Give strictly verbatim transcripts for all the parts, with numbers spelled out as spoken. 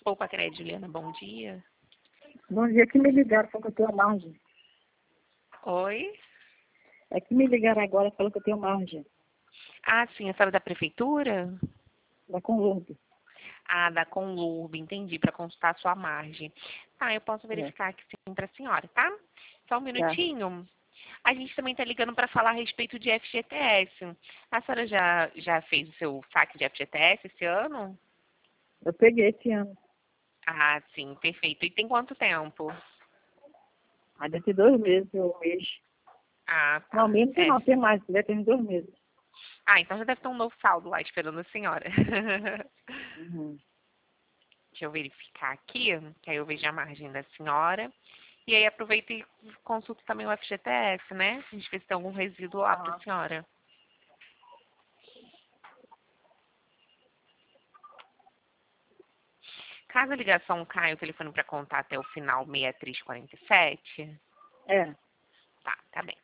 Poupa Crédito, Juliana, bom dia. Bom dia, que me ligaram, falou que eu tenho margem. Oi? É que me ligaram agora, falou que eu tenho margem. Ah, sim, a senhora da prefeitura? Da Conlurb. Ah, da Conlurb, entendi, para consultar a sua margem. Tá, eu posso verificar aqui sim para a senhora, tá? Só um minutinho. A gente também está ligando para falar a respeito de F G T S. A senhora já, já fez o seu saque de F G T S esse ano? Eu peguei esse ano. Ah, sim, perfeito. E tem quanto tempo? Ah, deve ter dois meses, ou um mês. Ah, tá. Não, mesmo que É. não, tem mais, deve ter uns dois meses. Ah, então já deve ter um novo saldo lá esperando a senhora. Uhum. Deixa eu verificar aqui, que aí eu vejo a margem da senhora. E aí aproveito e consulto também o F G T S, né? A gente vê se tem algum resíduo lá para a senhora. Caso a ligação caia o telefone para contar até o final seis três quatro sete. É. Tá, tá bem.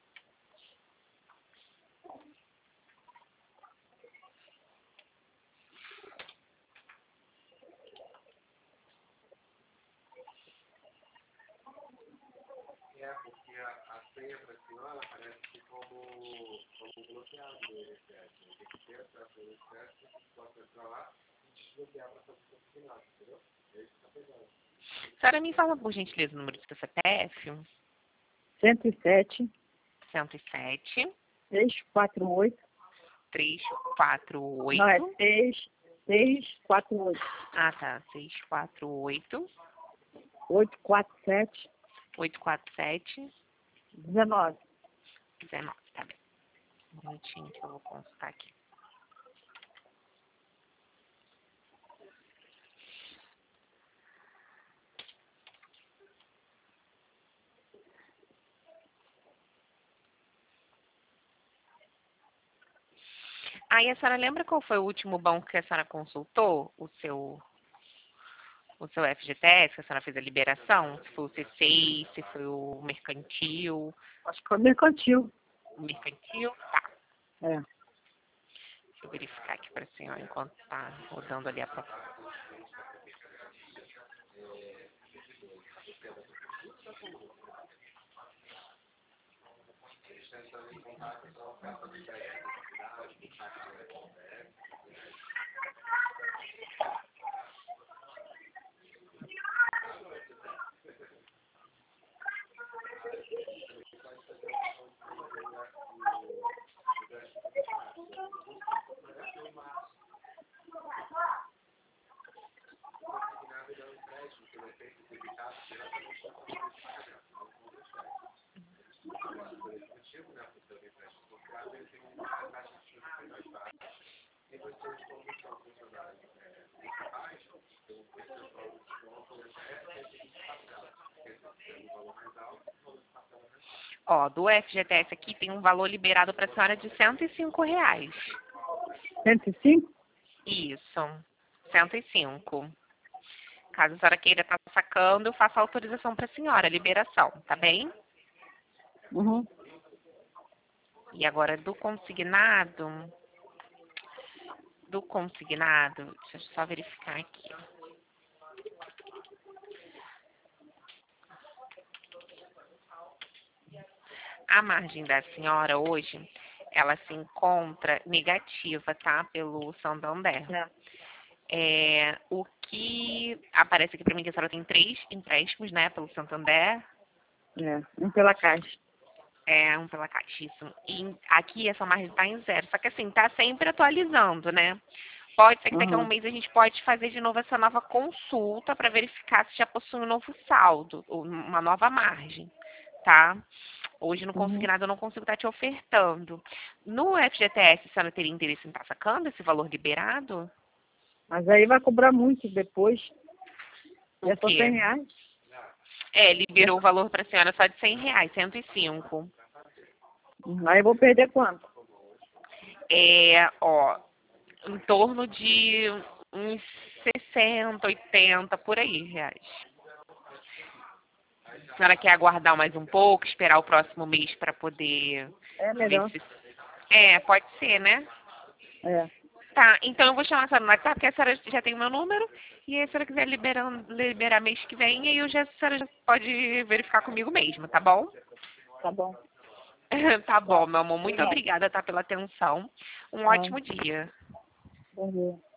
É, porque a, a senha para a senhora aparece como, como bloqueado do I N S S. Tem que ter acesso ao I N S S, você pode entrar lá e desbloquear para fazer o final, entendeu? É isso que está pegando. A senhora me fala, por gentileza, o número do seu C P F? cento e sete, cento e sete, seiscentos e quarenta e oito. trezentos e quarenta e oito. Não, é seis, seiscentos e quarenta e oito. Ah, tá. seiscentos e quarenta e oito. oitocentos e quarenta e sete. oitocentos e quarenta e sete. dezenove. dezenove, tá bem. Um minutinho que eu vou consultar aqui. Aí a senhora lembra qual foi o último banco que a senhora consultou? O seu, o seu F G T S, que a senhora fez a liberação? Se foi o C seis, se foi o mercantil? Acho que foi mercantil. O mercantil? Tá. É. Deixa eu verificar aqui para a senhora enquanto está rodando ali a proposta. Ó, do F G T S aqui tem um valor liberado para a senhora de cento e cinco reais. cento e cinco? Isso, cento e cinco. Caso a senhora queira estar sacando, eu faço a autorização para a senhora, a liberação, tá bem? Uhum. E agora do consignado, do consignado, deixa eu só verificar aqui. A margem da senhora hoje, ela se encontra negativa, tá? Pelo Santander. É. É, o que aparece aqui para mim que a senhora tem três empréstimos, né? Pelo Santander. É. Um pela caixa. É, um pela caixa, isso. E aqui essa margem está em zero. Só que assim, tá sempre atualizando, né? Pode ser que daqui a um Uhum. mês a gente pode fazer de novo essa nova consulta para verificar se já possui um novo saldo, ou uma nova margem, tá? Hoje no Uhum. consignado eu não consigo estar te ofertando. No F G T S, a senhora teria interesse em estar sacando esse valor liberado? Mas aí vai cobrar muito depois. O É só quê? cem reais. É, liberou o valor para a senhora só de cem reais, cento e cinco. Aí eu vou perder quanto? É, ó, em torno de uns sessenta, oitenta, por aí, reais. A senhora quer aguardar mais um pouco, esperar o próximo mês para poder É ver melhor. se... É, pode ser, né? É. Tá, então eu vou chamar a senhora no WhatsApp, porque a senhora já tem o meu número, e aí, se a senhora quiser liberar, liberar mês que vem, aí eu já, a senhora já pode verificar comigo mesmo, tá bom? Tá bom. Tá bom, meu amor. Muito Obrigada. obrigada, tá, pela atenção. Um Ah. ótimo dia. Bom dia.